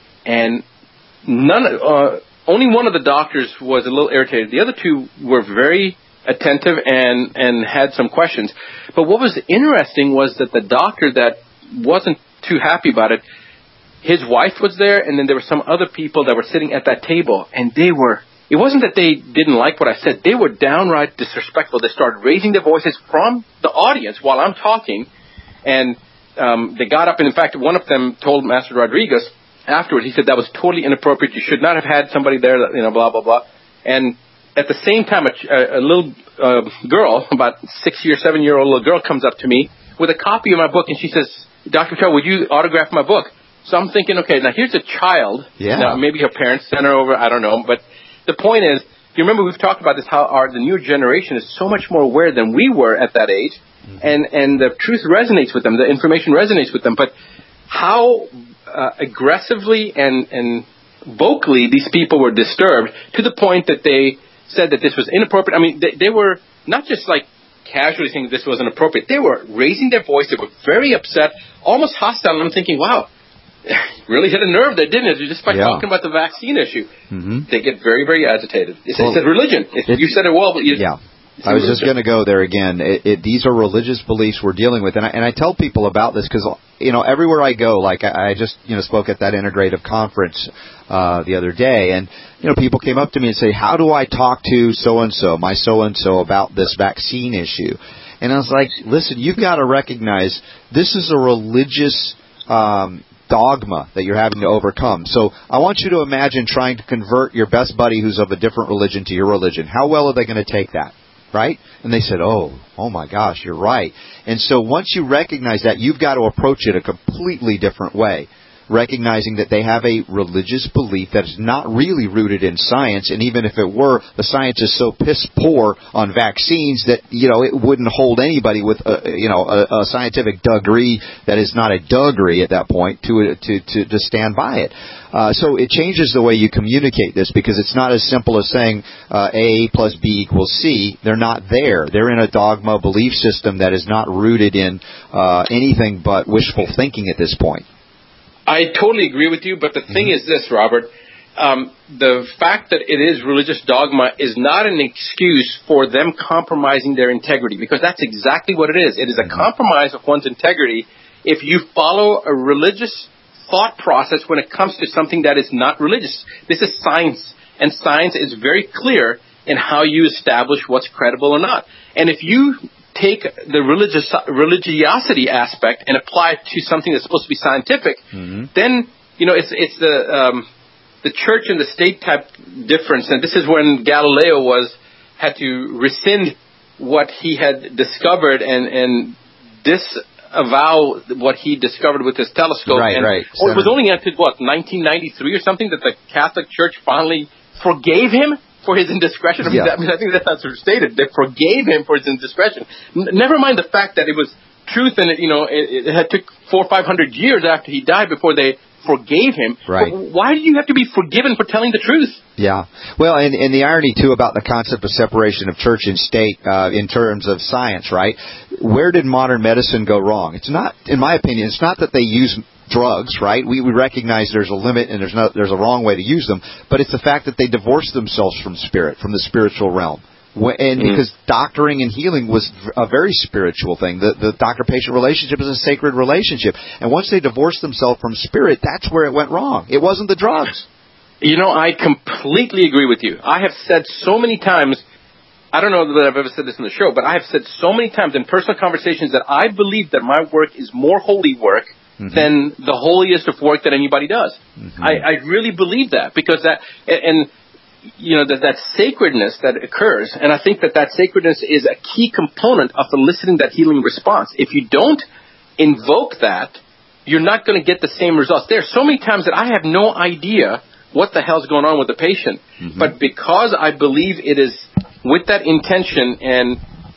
And none, uh, only one of the doctors was a little irritated. The other two were very attentive and, and had some questions. But what was interesting was that the doctor that wasn't too happy about it, his wife was there, and then there were some other people that were sitting at that table, and they were, it wasn't that they didn't like what I said, they were downright disrespectful. They started raising their voices from the audience while I'm talking, and um, they got up, and in fact, one of them told Master Rodriguez afterwards, he said that was totally inappropriate, you should not have had somebody there, you know, blah, blah, blah. And at the same time, a, a little uh, girl, about six year, seven year old little girl comes up to me with a copy of my book, and she says, Doctor Patel, would you autograph my book? So I'm thinking, okay, now here's a child. Yeah. Now, maybe her parents sent her over. I don't know. But the point is, you remember we've talked about this, how our the newer generation is so much more aware than we were at that age. Mm-hmm. And, and the truth resonates with them. The information resonates with them. But how uh, aggressively and, and vocally these people were disturbed to the point that they said that this was inappropriate. I mean, they, they were not just like casually saying this wasn't appropriate. They were raising their voice. They were very upset, almost hostile. And I'm thinking, wow. Really hit a nerve there, didn't it? Just by yeah. talking about the vaccine issue. Mm-hmm. They get very, very agitated. It's, well, it's a religion. It's, it, you said it well, but you... Yeah. I was just going to go there again. It, it, these are religious beliefs we're dealing with. And I, and I tell people about this because, you know, everywhere I go, like I, I just, you know, spoke at that integrative conference uh, the other day. And, you know, people came up to me and say, how do I talk to so-and-so, my so-and-so, about this vaccine issue? And I was like, listen, you've got to recognize this is a religious... Um, dogma that you're having to overcome. So I want you to imagine trying to convert your best buddy who's of a different religion to your religion. How well are they going to take that? Right? And they said, oh, oh my gosh, you're right. And so once you recognize that, you've got to approach it a completely different way. Recognizing that they have a religious belief that is not really rooted in science, and even if it were, the science is so piss poor on vaccines that, you know, it wouldn't hold anybody with a, you know, a, a scientific degree that is not a degree at that point to to to, to stand by it. Uh, so it changes the way you communicate this, because it's not as simple as saying uh, A plus B equals C. They're not there. They're in a dogma belief system that is not rooted in uh, anything but wishful thinking at this point. I totally agree with you, but the thing mm-hmm. is this, Robert. Um, the fact that it is religious dogma is not an excuse for them compromising their integrity, because that's exactly what it is. It is a mm-hmm. compromise of one's integrity if you follow a religious thought process when it comes to something that is not religious. This is science, and science is very clear in how you establish what's credible or not. And if you take the religious religiosity aspect and apply it to something that's supposed to be scientific, mm-hmm. then, you know, it's it's the um, the church and the state type difference. And this is when Galileo was had to rescind what he had discovered and and disavow what he discovered with his telescope. Right, and, right. Or it was only until, what, nineteen ninety-three or something that the Catholic Church finally forgave him for his indiscretion. I mean, yeah. that, I, mean, I think that's not sort of stated. They forgave him for his indiscretion. N- never mind the fact that it was truth, and it, you know, it, it had took four or five hundred years after he died before they forgave him. Right. But why do you have to be forgiven for telling the truth? Yeah. Well, and, and the irony, too, about the concept of separation of church and state uh, in terms of science, right? Where did modern medicine go wrong? It's not, in my opinion, it's not that they use drugs, right? We, we recognize there's a limit and there's no, there's a wrong way to use them, but it's the fact that they divorce themselves from spirit, from the spiritual realm. And mm-hmm. because doctoring and healing was a very spiritual thing. The, the doctor-patient relationship is a sacred relationship. And once they divorced themselves from spirit, that's where it went wrong. It wasn't the drugs. You know, I completely agree with you. I have said so many times, I don't know that I've ever said this in the show, but I have said so many times in personal conversations that I believe that my work is more holy work mm-hmm. than the holiest of work that anybody does. Mm-hmm. I, I really believe that, because that, and, and you know, that, that sacredness that occurs, and I think that that sacredness is a key component of eliciting that healing response. If you don't invoke that, you're not going to get the same results. There are so many times that I have no idea what the hell's going on with the patient. Mm-hmm. But because I believe it is with that intention and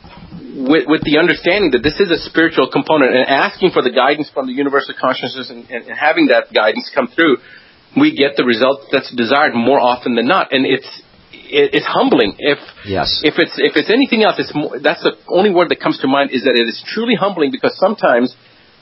with, with the understanding that this is a spiritual component and asking for the guidance from the universal consciousness and, and, and having that guidance come through, we get the result that's desired more often than not. And it's it, it's humbling. If yes. if it's if it's anything else, it's more, that's the only word that comes to mind, is that it is truly humbling, because sometimes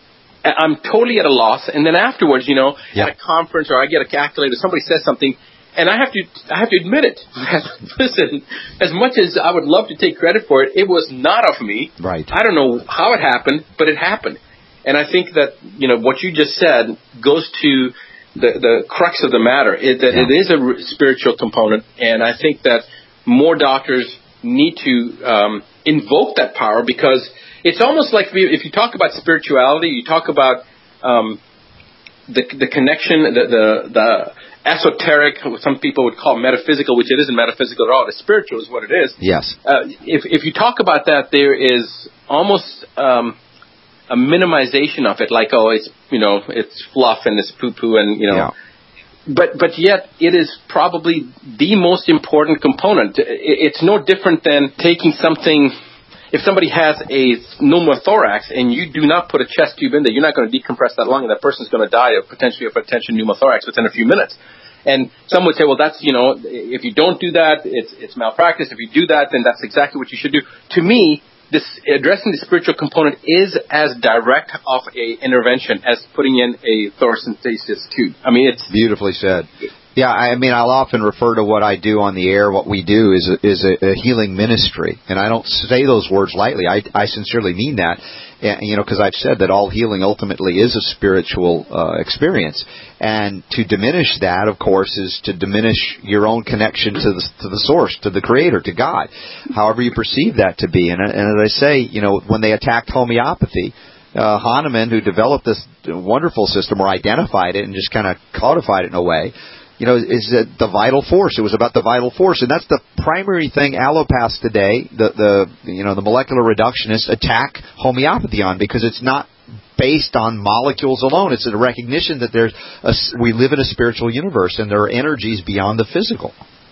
I'm totally at a loss, and then afterwards, you know, yeah. at a conference or I get a accolade or somebody says something, and I have to I have to admit it. Listen, as much as I would love to take credit for it, it was not of me. Right. I don't know how it happened, but it happened. And I think that, you know, what you just said goes to the the crux of the matter, it, that yeah. it is a r- spiritual component, and I think that more doctors need to um, invoke that power, because it's almost like if you talk about spirituality, you talk about um, the the connection, the, the the esoteric, what some people would call metaphysical, which it isn't metaphysical at all. It's spiritual is what it is. Yes. Uh, if if you talk about that, there is almost um, a minimization of it, like, oh, it's, you know, it's fluff and it's poo-poo and, you know. Yeah. But but yet it is probably the most important component. It's no different than taking something. If somebody has a pneumothorax and you do not put a chest tube in there, you're not going to decompress that lung, and that person's going to die of potentially of potential pneumothorax within a few minutes. And some would say, well, that's, you know, if you don't do that, it's it's malpractice. If you do that, then that's exactly what you should do. To me, this addressing the spiritual component is as direct of a intervention as putting in a thoracentesis tube. I mean, it's beautifully said. Yeah, I mean, I'll often refer to what I do on the air. What we do is a, is a, a healing ministry, and I don't say those words lightly. I, I sincerely mean that, and, you know, because I've said that all healing ultimately is a spiritual uh, experience, and to diminish that, of course, is to diminish your own connection to the to the source, to the Creator, to God, however you perceive that to be. And, and as I say, you know, when they attacked homeopathy, uh, Hahnemann, who developed this wonderful system or identified it and just kind of codified it in a way, you know, is that the vital force. It was about the vital force, and that's the primary thing allopaths today, the the you know the molecular reductionists, attack homeopathy on, because it's not based on molecules alone. It's a recognition that there's a, we live in a spiritual universe, and there are energies beyond the physical.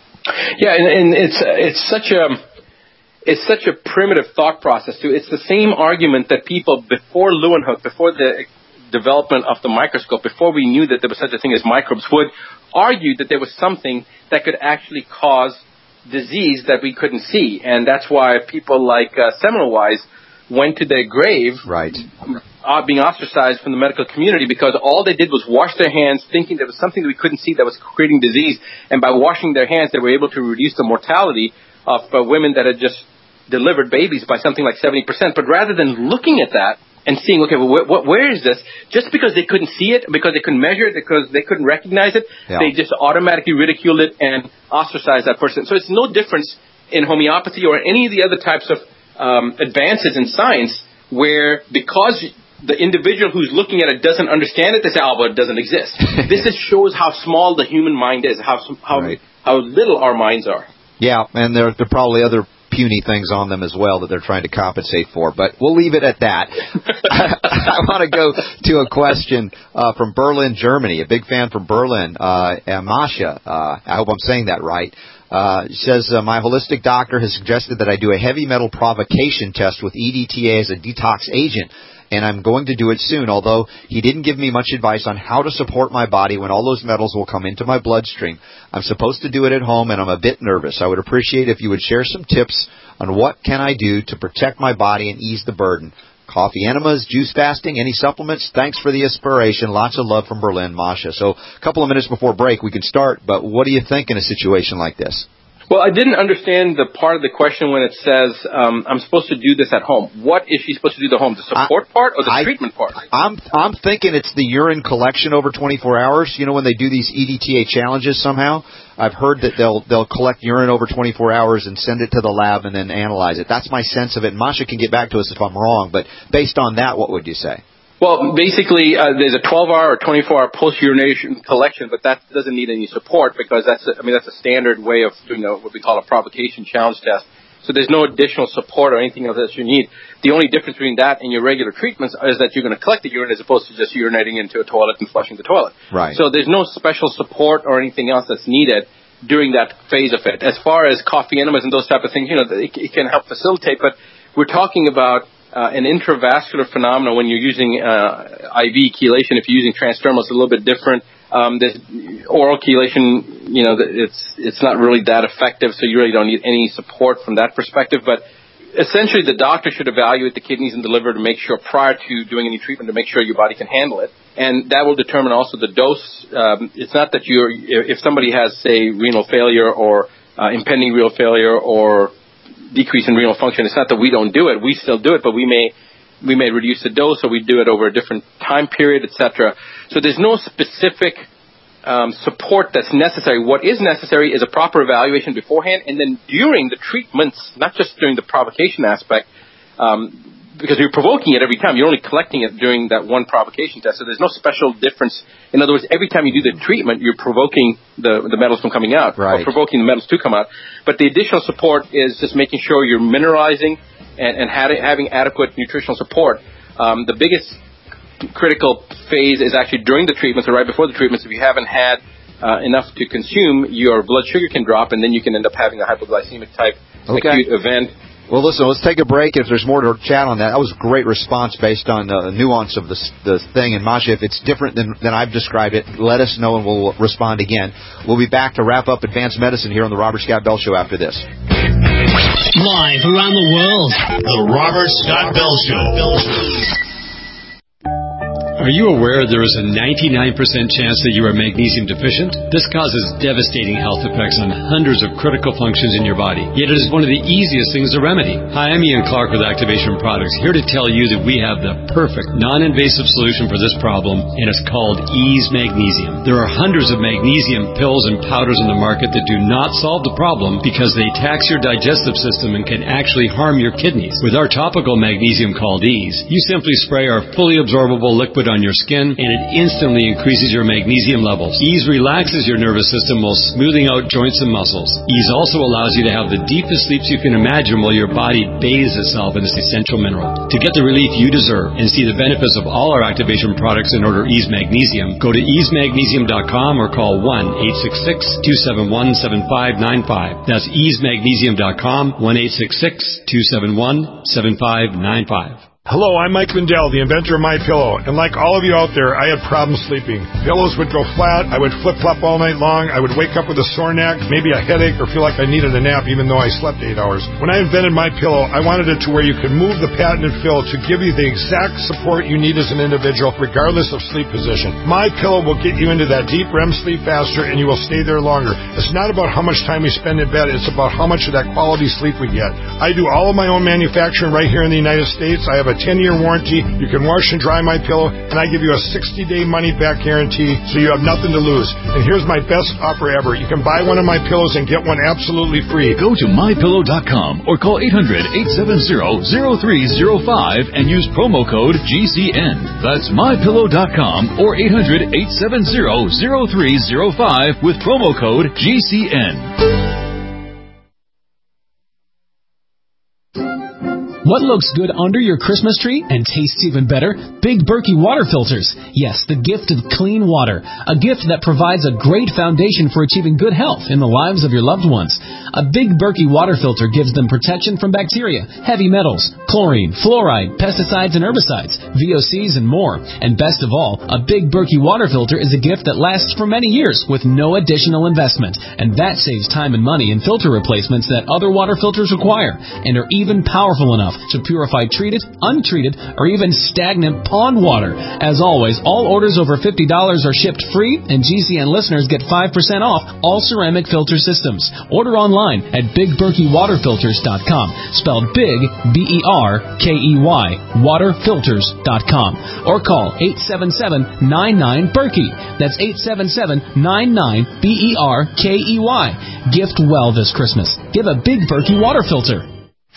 Yeah, and, and it's it's such a it's such a primitive thought process too. It's the same argument that people before Leeuwenhoek, before the development of the microscope, before we knew that there was such a thing as microbes, would argue that there was something that could actually cause disease that we couldn't see. And that's why people like uh, Semmelweis went to their grave, right, uh, being ostracized from the medical community, because all they did was wash their hands, thinking there was something that we couldn't see that was creating disease. And by washing their hands, they were able to reduce the mortality of uh, women that had just delivered babies by something like seventy percent. But rather than looking at that and seeing, okay, well, wh- where is this? Just because they couldn't see it, because they couldn't measure it, because they couldn't recognize it, yeah. they just automatically ridiculed it and ostracized that person. So it's no difference in homeopathy or any of the other types of um, advances in science, where because the individual who's looking at it doesn't understand it, they say, oh, well, it doesn't exist. This is, shows how small the human mind is, how how, right. how little our minds are. Yeah, and there, there are probably other puny things on them as well that they're trying to compensate for, but we'll leave it at that. I want to go to a question uh, from Berlin, Germany. A big fan from Berlin, uh, Masha. Uh, I hope I'm saying that right. Uh, says, uh, my holistic doctor has suggested that I do a heavy metal provocation test with E D T A as a detox agent, and I'm going to do it soon, although he didn't give me much advice on how to support my body when all those metals will come into my bloodstream. I'm supposed to do it at home, and I'm a bit nervous. I would appreciate if you would share some tips on what can I do to protect my body and ease the burden. Coffee enemas, juice fasting, any supplements? Thanks for the inspiration. Lots of love from Berlin, Masha. So a couple of minutes before break, we can start, but what do you think in a situation like this? Well, I didn't understand the part of the question when it says um, I'm supposed to do this at home. What is she supposed to do at home? The support I, part or the I, treatment part? I'm I'm thinking it's the urine collection over twenty-four hours. You know, when they do these E D T A challenges somehow, I've heard that they'll they'll collect urine over twenty-four hours and send it to the lab and then analyze it. That's my sense of it. Masha can get back to us if I'm wrong, but based on that, what would you say? Well, basically, uh, there's a twelve-hour or twenty-four hour post-urination collection, but that doesn't need any support, because that's a, I mean that's a standard way of doing a, what we call a provocation challenge test. So there's no additional support or anything else that you need. The only difference between that and your regular treatments is that you're going to collect the urine as opposed to just urinating into a toilet and flushing the toilet. Right. So there's no special support or anything else that's needed during that phase of it. As far as coffee enemas and those type of things, you know, it, it can help facilitate, but we're talking about uh, an intravascular phenomenon when you're using uh, I V chelation. If you're using transdermal, it's a little bit different. Um, this oral chelation, you know, it's it's not really that effective, so you really don't need any support from that perspective. But essentially, the doctor should evaluate the kidneys and the liver to make sure, prior to doing any treatment, to make sure your body can handle it. And that will determine also the dose. Um, it's not that you're, if somebody has, say, renal failure or uh, impending renal failure or decrease in renal function, it's not that we don't do it. We still do it, but we may we may reduce the dose, or we do it over a different time period, et cetera. So there's no specific um, support that's necessary. What is necessary is a proper evaluation beforehand, and then during the treatments, not just during the provocation aspect, um, because you're provoking it every time. You're only collecting it during that one provocation test, so there's no special difference. In other words, every time you do the treatment, you're provoking the, the metals from coming out, right, or provoking the metals to come out. But the additional support is just making sure you're mineralizing and, and had, having adequate nutritional support. Um, the biggest critical phase is actually during the treatments or right before the treatments. If you haven't had uh, enough to consume, your blood sugar can drop, and then you can end up having a hypoglycemic type okay. acute event. Well, listen, let's take a break. If there's more to chat on that, that was a great response based on uh, the nuance of the, the thing. And, Masha, if it's different than, than I've described it, let us know and we'll respond again. We'll be back to wrap up Advanced Medicine here on the Robert Scott Bell Show after this. Live around the world, the Robert Scott Bell Show. Are you aware there is a ninety-nine percent chance that you are magnesium deficient? This causes devastating health effects on hundreds of critical functions in your body, yet it is one of the easiest things to remedy. Hi, I'm Ian Clark with Activation Products, here to tell you that we have the perfect non-invasive solution for this problem, and it's called Ease Magnesium. There are hundreds of magnesium pills and powders in the market that do not solve the problem because they tax your digestive system and can actually harm your kidneys. With our topical magnesium called Ease, you simply spray our fully absorbable liquid on your skin, and it instantly increases your magnesium levels. Ease relaxes your nervous system while smoothing out joints and muscles. Ease also allows you to have the deepest sleeps you can imagine while your body bathes itself in this essential mineral. To get the relief you deserve and see the benefits of all our Activation products and order Ease Magnesium, go to ease magnesium dot com or call one eight six six, two seven one, seven five nine five. That's ease magnesium dot com, one eight six six, two seven one, seven five nine five. Hello, I'm Mike Lindell, the inventor of MyPillow, and like all of you out there, I had problems sleeping. Pillows would go flat, I would flip-flop all night long, I would wake up with a sore neck, maybe a headache, or feel like I needed a nap even though I slept eight hours. When I invented MyPillow, I wanted it to where you could move the patented fill to give you the exact support you need as an individual, regardless of sleep position. MyPillow will get you into that deep R E M sleep faster, and you will stay there longer. It's not about how much time we spend in bed, it's about how much of that quality sleep we get. I do all of my own manufacturing right here in the United States. I have a ten-year warranty. You can wash and dry MyPillow, and I give you a sixty-day money-back guarantee, so you have nothing to lose. And here's my best offer ever. You can buy one of my pillows and get one absolutely free. Go to my pillow dot com or call eight hundred, eight seven zero, zero three zero five and use promo code G C N. That's my pillow dot com or eight hundred, eight seven zero, zero three zero five with promo code G C N. What looks good under your Christmas tree and tastes even better? Big Berkey water filters. Yes, the gift of clean water. A gift that provides a great foundation for achieving good health in the lives of your loved ones. A Big Berkey water filter gives them protection from bacteria, heavy metals, chlorine, fluoride, pesticides and herbicides, V O Cs and more. And best of all, a Big Berkey water filter is a gift that lasts for many years with no additional investment. And that saves time and money in filter replacements that other water filters require and are even powerful enough to purify treated, untreated, or even stagnant pond water. As always, all orders over fifty dollars are shipped free, and G C N listeners get five percent off all ceramic filter systems. Order online at big berkey water filters dot com, spelled big, B E R K E Y, water filters dot com, or call eight seven seven, nine nine, Berkey. That's eight seven seven, nine nine, B E R K E Y. Gift well this Christmas. Give a Big Berkey water filter.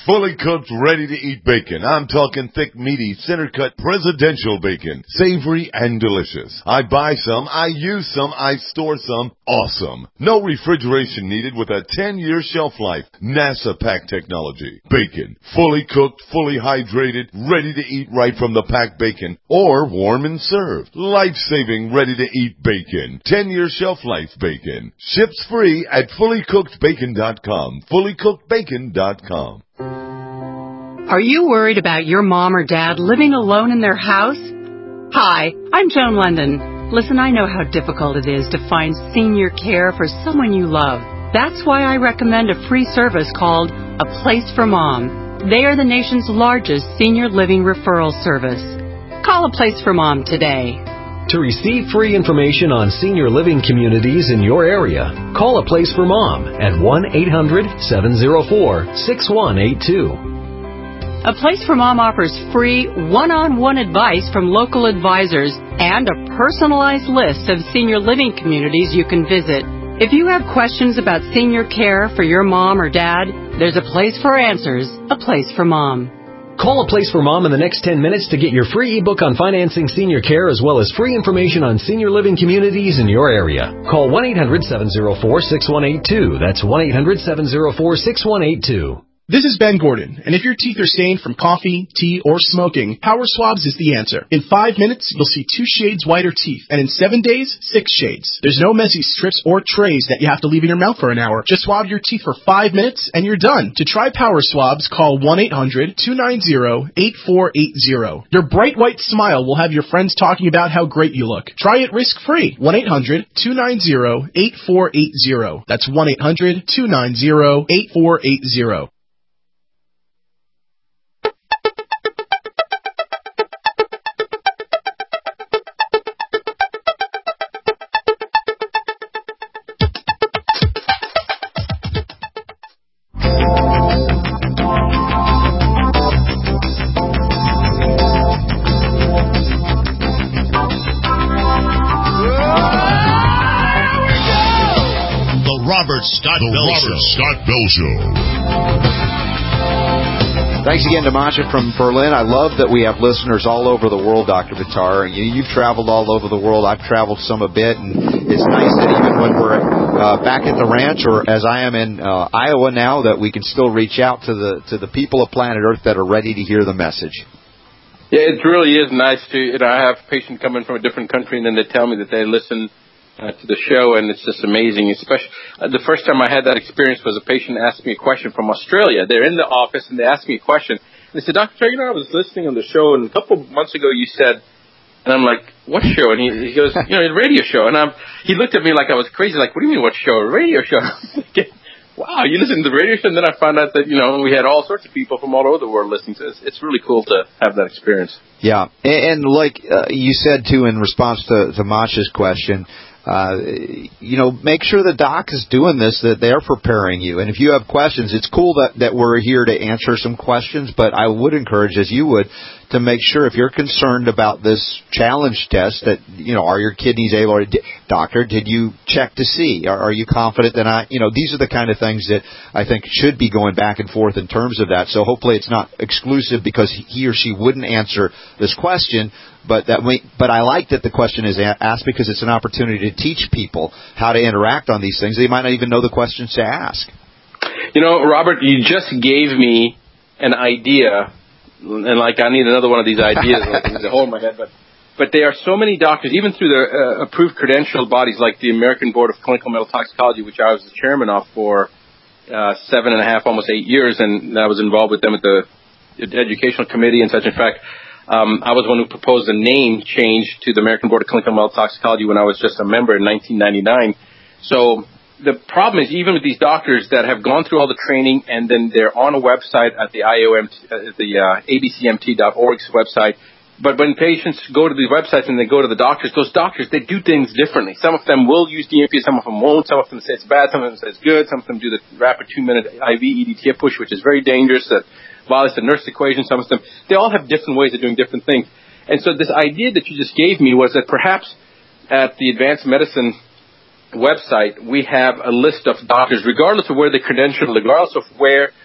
Fully cooked, ready-to-eat bacon. I'm talking thick, meaty, center-cut presidential bacon. Savory and delicious. I buy some, I use some, I store some. Awesome. No refrigeration needed with a ten-year shelf life. NASA pack technology. Bacon. Fully cooked, fully hydrated, ready to eat right from the packed bacon. Or warm and served. Life-saving, ready-to-eat bacon. ten-year shelf life bacon. Ships free at fully cooked bacon dot com. fully cooked bacon dot com. Are you worried about your mom or dad living alone in their house? Hi, I'm Joan London. Listen, I know how difficult it is to find senior care for someone you love. That's why I recommend a free service called A Place for Mom. They are the nation's largest senior living referral service. Call A Place for Mom today. To receive free information on senior living communities in your area, call A Place for Mom at one eight hundred seven oh four six one eight two. A Place for Mom offers free one-on-one advice from local advisors and a personalized list of senior living communities you can visit. If you have questions about senior care for your mom or dad, there's a place for answers, A Place for Mom. Call A Place for Mom in the next ten minutes to get your free ebook on financing senior care as well as free information on senior living communities in your area. Call one eight hundred seven oh four six one eight two. That's one eight hundred seven oh four six one eight two. This is Ben Gordon, and if your teeth are stained from coffee, tea, or smoking, Power Swabs is the answer. In five minutes, you'll see two shades whiter teeth, and in seven days, six shades. There's no messy strips or trays that you have to leave in your mouth for an hour. Just swab your teeth for five minutes, and you're done. To try Power Swabs, call one eight hundred two nine zero eight four eight zero. Your bright white smile will have your friends talking about how great you look. Try it risk-free. one eight hundred two nine zero eight four eight zero. That's one eight hundred two nine zero eight four eight zero. Robert Scott the Bell Robert Show. Scott Bell Show. Thanks again to Masha from Berlin. I love that we have listeners all over the world, Doctor Buttar. You, you've traveled all over the world. I've traveled some a bit, and it's nice that even when we're uh, back at the ranch, or as I am in uh, Iowa now, that we can still reach out to the to the people of planet Earth that are ready to hear the message. Yeah, it really is nice to. You know, I have patients coming from a different country, and then they tell me that they listen Uh, to the show, and it's just amazing. Especially uh, the first time I had that experience was a patient asked me a question from Australia. They're in the office and they asked me a question. And they said, "Doctor, you know, I was listening on the show, and a couple of months ago you said," and I'm like, "What show?" And he, he goes, "You know, a radio show." And I'm, he looked at me like I was crazy. Like, "What do you mean, what show? A radio show?" Wow, you listen to the radio show? And then I found out that, you know, we had all sorts of people from all over the world listening to us. It's, it's really cool to have that experience. Yeah, and, and like uh, you said, too, in response to, to Masha's question, Uh, you know, make sure the doc is doing this, that they're preparing you. And if you have questions, it's cool that, that we're here to answer some questions, but I would encourage, as you would, to make sure if you're concerned about this challenge test that, you know, are your kidneys able to, doctor, did you check to see? Are, are you confident that I, you know, these are the kind of things that I think should be going back and forth in terms of that. So hopefully it's not exclusive because he or she wouldn't answer this question, but that we, but I like that the question is asked because it's an opportunity to teach people how to interact on these things. They might not even know the questions to ask. You know, Robert, you just gave me an idea, and like I need another one of these ideas to hold in my head. But but there are so many doctors, even through the uh, approved credentialed bodies like the American Board of Clinical Mental Toxicology, which I was the chairman of for uh, seven and a half, almost eight years, and I was involved with them at the educational committee and such. In fact, Um, I was one who proposed a name change to the American Board of Clinical Mental Toxicology when I was just a member in nineteen ninety-nine. So the problem is, even with these doctors that have gone through all the training and then they're on a website at the I O M T, uh, the uh, A B C M T dot org's website, but when patients go to the websites and they go to the doctors, those doctors, they do things differently. Some of them will use D M P, some of them won't. Some of them say it's bad, some of them say it's good. Some of them do the rapid two-minute I V E D T A push, which is very dangerous. That violates the nurse equation. Some of them, they all have different ways of doing different things. And so this idea that you just gave me was that perhaps at the Advanced Medicine website, we have a list of doctors, regardless of where they credentialed, regardless of where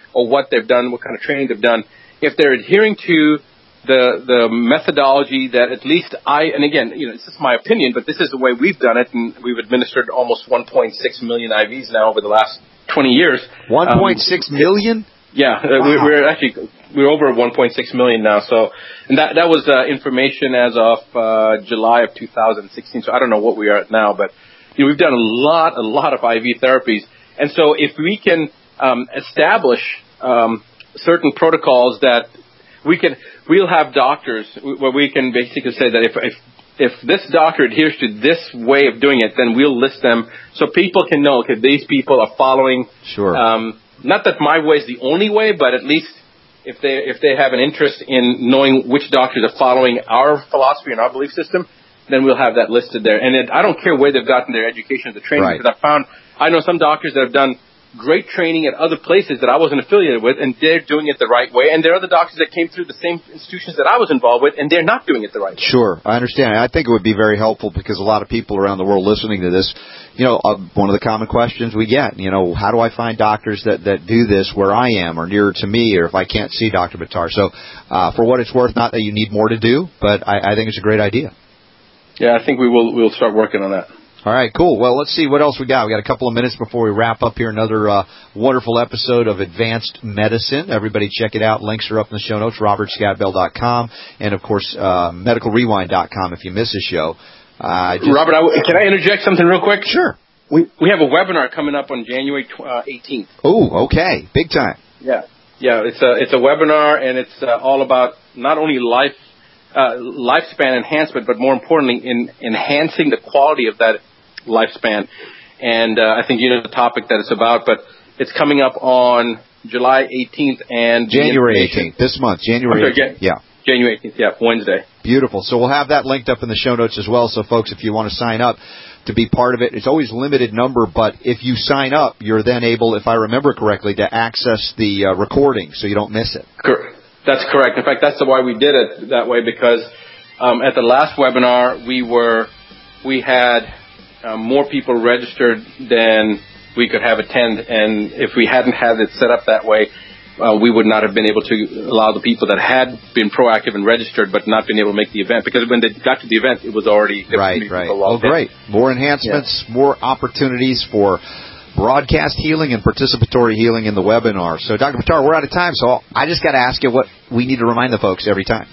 or what they've done, what kind of training they've done, if they're adhering to the the methodology that at least I, and again, you know, this is my opinion, but this is the way we've done it, and we've administered almost one point six million I Vs now over the last twenty years. one point six um, million? Yeah, wow. we're, we're actually we're over one point six million now. So, and that that was uh, information as of uh, July of two thousand sixteen. So I don't know what we are at now, but you know, we've done a lot, a lot of I V therapies, and so if we can um, establish um, certain protocols that we can, we'll have doctors where we can basically say that if, if if this doctor adheres to this way of doing it, then we'll list them so people can know, okay, these people are following. Sure. Um, not that my way is the only way, but at least if they if they have an interest in knowing which doctors are following our philosophy and our belief system, then we'll have that listed there. And it, I don't care where they've gotten their education or the training, right. because I found, I know some doctors that have done great training at other places that I wasn't affiliated with, and they're doing it the right way. And there are other doctors that came through the same institutions that I was involved with, and they're not doing it the right way. Sure, I understand. I think it would be very helpful because a lot of people around the world listening to this, you know, uh, one of the common questions we get, you know, how do I find doctors that, that do this where I am or nearer to me, or if I can't see Doctor Buttar? So uh, for what it's worth, not that you need more to do, but I, I think it's a great idea. Yeah, I think we will we'll start working on that. All right, cool. Well, let's see what else we got. We got a couple of minutes before we wrap up here. Another uh, wonderful episode of Advanced Medicine. Everybody check it out. Links are up in the show notes, robert scott bell dot com, and, of course, uh, medical rewind dot com if you miss a show. Uh, just... Robert, I w- can I interject something real quick? Sure. We we have a webinar coming up on January eighteenth. Oh, okay. Big time. Yeah. Yeah, it's a, it's a webinar, and it's uh, all about not only life Uh, lifespan enhancement, but more importantly, in enhancing the quality of that lifespan. And uh, I think you know the topic that it's about, but it's coming up on July eighteenth and January eighteenth, this month, January eighteenth. Yeah. January eighteenth, yeah, Wednesday. Beautiful. So we'll have that linked up in the show notes as well. So, folks, if you want to sign up to be part of it, it's always limited number, but if you sign up, you're then able, if I remember correctly, to access the uh, recording so you don't miss it. Correct. That's correct. In fact, that's why we did it that way, because um, at the last webinar we were we had um, more people registered than we could have attend, and if we hadn't had it set up that way, uh, we would not have been able to allow the people that had been proactive and registered but not been able to make the event, because when they got to the event, it was already right, right. Oh, great! More enhancements, yeah. More opportunities for broadcast healing and participatory healing in the webinar. So, Doctor Buttar, we're out of time, so I just got to ask you what we need to remind the folks every time.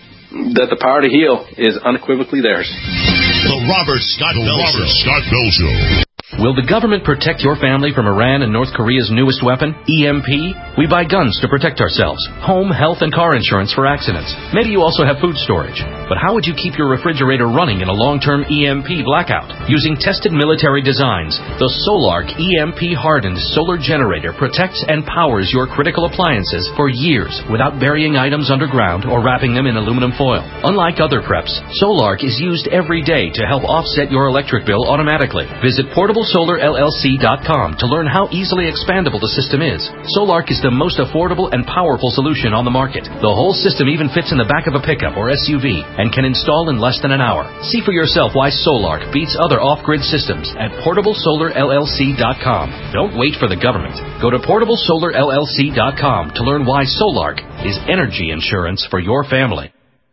That the power to heal is unequivocally theirs. The Robert Scott the Bell Robert Show. Scott Bell Show. Will the government protect your family from Iran and North Korea's newest weapon, E M P? We buy guns to protect ourselves, home, health, and car insurance for accidents. Maybe you also have food storage. But how would you keep your refrigerator running in a long-term E M P blackout? Using tested military designs, the Solark E M P-hardened solar generator protects and powers your critical appliances for years without burying items underground or wrapping them in aluminum foil. Unlike other preps, Solark is used every day to help offset your electric bill automatically. Visit portable solar L L C dot com to learn how easily expandable the system is. Solark is the most affordable and powerful solution on the market. The whole system even fits in the back of a pickup or S U V and can install in less than an hour. See for yourself why Solark beats other off-grid systems at portable solar L L C dot com. Don't wait for the government. Go to portable solar L L C dot com to learn why Solark is energy insurance for your family.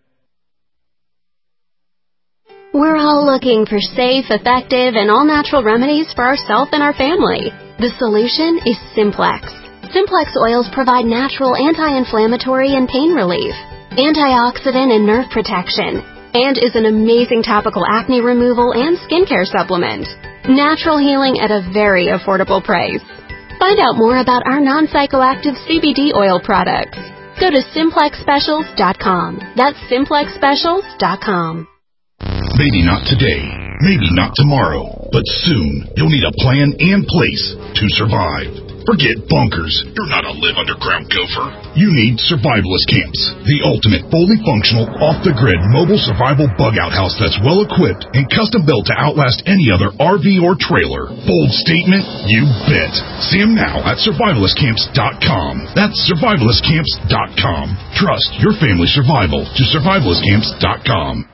We're all looking for safe, effective, and all-natural remedies for ourselves and our family. The solution is Simplex. Simplex oils provide natural anti-inflammatory and pain relief, antioxidant and nerve protection, and is an amazing topical acne removal and skincare supplement. Natural healing at a very affordable price. Find out more about our non-psychoactive C B D oil products. Go to simplex specials dot com. That's simplex specials dot com. Maybe not today, maybe not tomorrow, but soon you'll need a plan and place to survive. Forget bunkers. You're not a live underground gopher. You need Survivalist Camps, the ultimate fully functional, off-the-grid mobile survival bug-out house that's well-equipped and custom-built to outlast any other R V or trailer. Bold statement? You bet. See them now at survivalist camps dot com. That's survivalist camps dot com. Trust your family's survival to survivalist camps dot com.